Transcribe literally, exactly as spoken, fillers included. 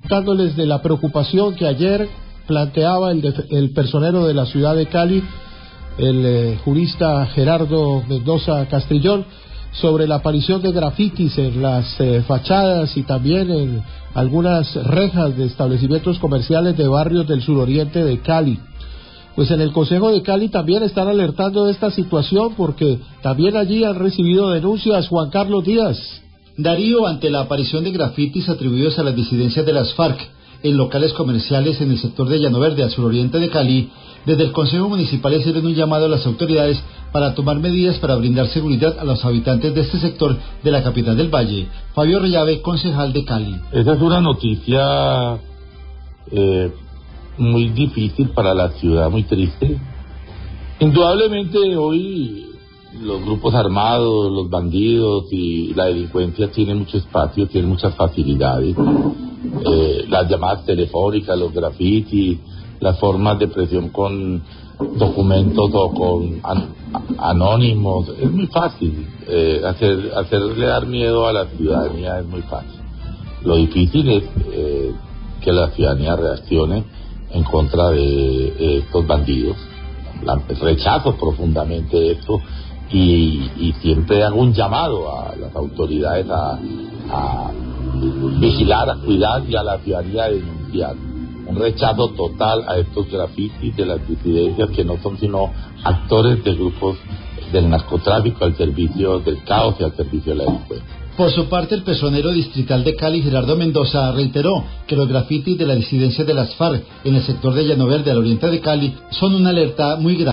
contándoles de la preocupación que ayer planteaba el, de, el personero de la ciudad de Cali, el eh, jurista Gerardo Mendoza Castrillón, sobre la aparición de grafitis en las eh, fachadas y también en algunas rejas de establecimientos comerciales de barrios del suroriente de Cali. Pues en el Consejo de Cali también están alertando de esta situación porque también allí han recibido denuncias. Juan Carlos Díaz. Darío, ante la aparición de grafitis atribuidos a las disidencias de las FARC en locales comerciales en el sector de Llano Verde, al suroriente de Cali, desde el Consejo Municipal hicieron un llamado a las autoridades para tomar medidas para brindar seguridad a los habitantes de este sector de la capital del Valle. Fabio Rellave, concejal de Cali. Esa es una noticia eh, muy difícil para la ciudad, muy triste. Indudablemente hoy los grupos armados, los bandidos y la delincuencia tienen mucho espacio, tienen muchas facilidades. Eh, las llamadas telefónicas, los grafitis, las formas de presión con documentos o con an anónimos, es muy fácil. Eh, hacer, hacerle dar miedo a la ciudadanía es muy fácil. Lo difícil es eh, que la ciudadanía reaccione en contra de, de estos bandidos. La, rechazo profundamente esto y, y siempre hago un llamado a las autoridades a, a vigilar, a cuidar y a la ciudadanía a denunciar. Un rechazo total a estos grafitis de las disidencias que no son sino actores de grupos del narcotráfico al servicio del caos y al servicio de la delincuencia. Por su parte, el personero distrital de Cali, Gerardo Mendoza, reiteró que los grafitis de la disidencia de las FARC en el sector de Llano Verde, al oriente de Cali, son una alerta muy grave.